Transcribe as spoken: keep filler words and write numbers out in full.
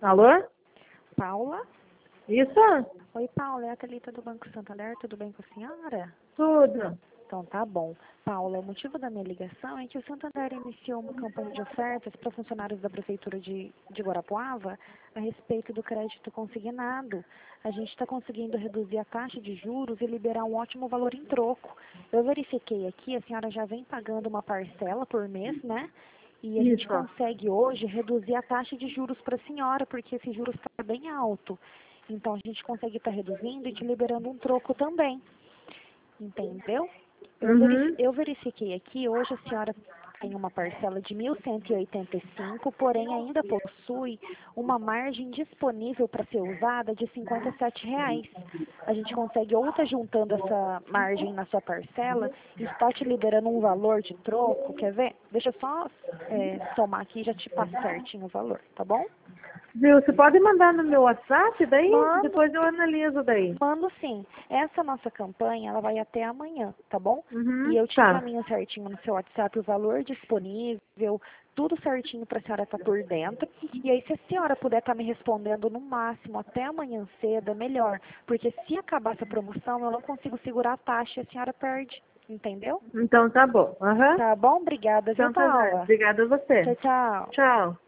Alô? Paula? Isso? Oi, Paula, é a Thalita do Banco Santander, tudo bem com a senhora? Tudo. Então tá bom. Paula, o motivo da minha ligação é que o Santander iniciou uma campanha de ofertas para funcionários da Prefeitura de, de Guarapuava a respeito do crédito consignado. A gente está conseguindo reduzir a taxa de juros e liberar um ótimo valor em troco. Eu verifiquei aqui, a senhora já vem pagando uma parcela por mês, né? E a gente Isso. consegue hoje reduzir a taxa de juros para a senhora, porque esse juros está bem alto. Então a gente consegue estar reduzindo e te liberando um troco também. Entendeu? Eu, verifi Uhum. eu verifiquei aqui, hoje a senhora tem uma parcela de mil cento e oitenta e cinco, porém ainda possui uma margem disponível para ser usada de cinquenta e sete reais. A gente consegue ou estar juntando essa margem na sua parcela e está te liberando um valor de troco, quer ver? Deixa eu só é, somar aqui e já te passo certinho o valor, tá bom? Viu? Você pode mandar no meu WhatsApp daí? Mando, Depois eu analiso daí. Mando sim. Essa nossa campanha, ela vai até amanhã, tá bom? E Uhum. eu te Tá. encaminho certinho no seu WhatsApp o valor disponível, tudo certinho para a senhora estar por dentro. E aí, se a senhora puder estar me respondendo no máximo até amanhã cedo, é melhor. Porque se acabar essa promoção, eu não consigo segurar a taxa e a senhora perde. Entendeu? Então tá bom. Aham. Tá bom? Obrigada, viu, Então tá, Zé. Paula? Obrigada a você. Tchau, tchau. Tchau.